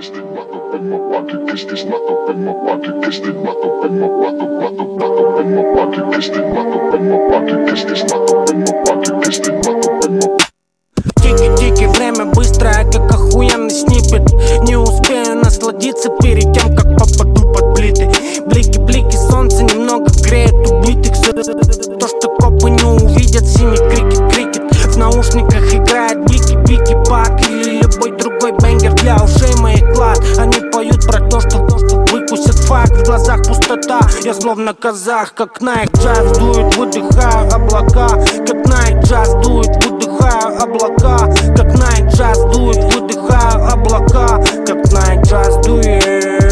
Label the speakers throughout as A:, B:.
A: Тики-тики, время быстрое, как охуенный снипет. Не успею насладиться перед тем, как попаду под плиты. Блики-блики, солнце немного греет убитых. То, что копы не увидят, синий крикет-крикет. В наушниках играет бики-бики пак или любой другой бенгер для ушей моих клад. Они поют про то, что выкусят факт. В глазах пустота, я словно казах. Как Nike джаз дует, выдыхаю облака. Как Nike джаз дует, выдыхаю облака. Как Nike джаз дует, выдыхаю облака. Как Nike джаз дует.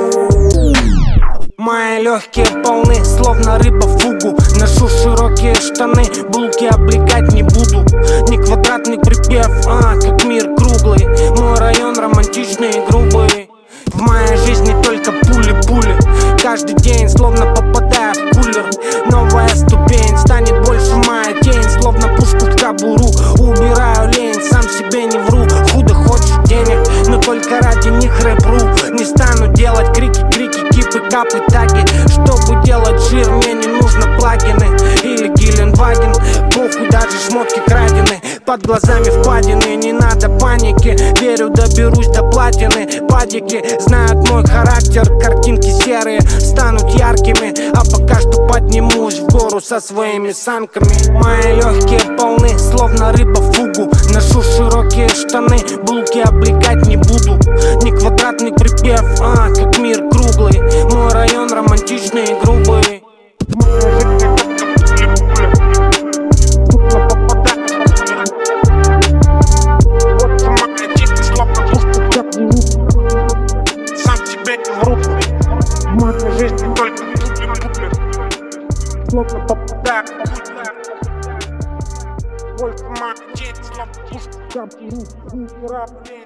A: Мои легкие полны, словно рыба в фугу. Ношу широкие штаны, булки облегать не буду. Не квадратный припев, как мир круглый. Мой район романтичный и грубый. В моей жизни только пули-пули. Каждый день словно попадая в кулер. Новая ступень, станет больше моя тень. Словно пушку в кобуру, убираю лень. Сам себе не вру, худо хочешь денег, но только ради них рэп-ру. Не стану делать крики-крики, кипы, капы, таги. Чтобы делать жир, мне не нужно плагины или Геленваген. Похуй, даже шмотки крадены. Под глазами впадины, не надо паники. Верю, доберусь до платины. Падики знают мой характер. Картинки серые станут яркими. А пока что поднимусь в гору со своими санками. Мои легкие полны, словно рыба в фугу. Ношу широкие штаны, булки облегать не буду. Не квадратный припев, как мир круглый. Мой район романтичный и грубый. Сам себе не вру. В моей жизни только пули-пули. Словно попадаю в пули. Больше моей жизни, словно пушка.